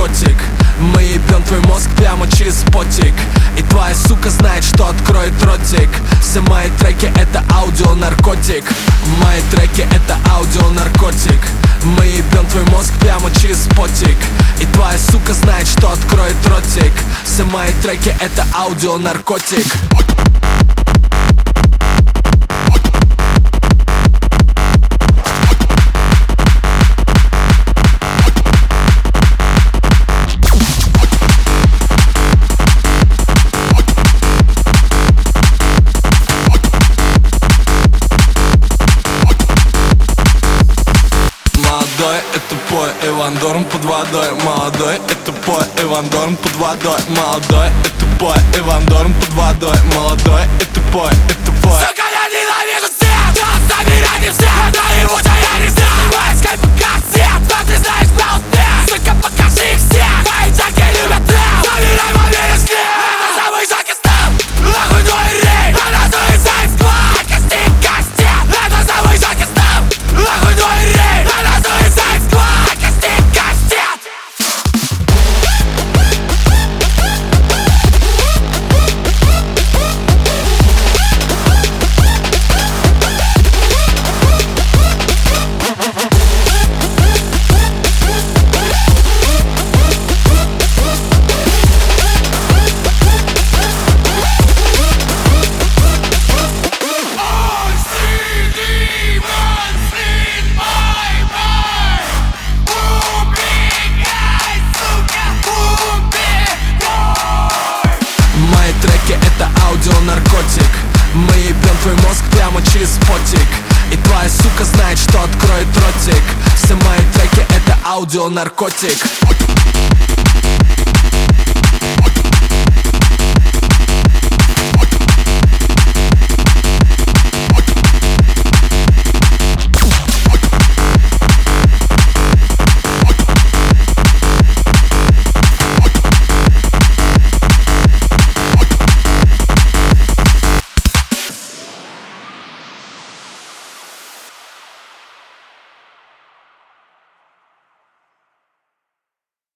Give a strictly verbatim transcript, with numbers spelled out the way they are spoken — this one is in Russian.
аудионаркотик. Мы ебем твой мозг прямо через потик, и твоя сука знает, что откроет ротик. Все мои треки это аудионаркотик. Мои треки это аудионаркотик. Мы ебем твой мозг прямо через потик, и твоя сука знает, что откроет ротик. Все мои треки это аудионаркотик. Молодой и тупой Иван Дорн под водой. Молодой и тупой Иван Дорн под водой. Молодой и тупой Иван Дорн под водой. Молодой и тупой и тупой. Сука, я ненавижу всех, но собирайте всех. Наяву я не знаю, скайп как свет. Но ты знаешь про успех, сука, покажи их всех. Мои джаки любят трэп, забирай мобильный след. Это самый жёсткий степ, нахуй твой рейд. Она называется X-Club, кости кастет. Это самый жёсткий степ, нахуй твой рейд. Она называется X-Club, кости кастет. Мои треки это аудионаркотик. Мы ебем твой мозг прямо через потик, и твоя сука знает, что откроет ротик. Все мои треки это аудионаркотик.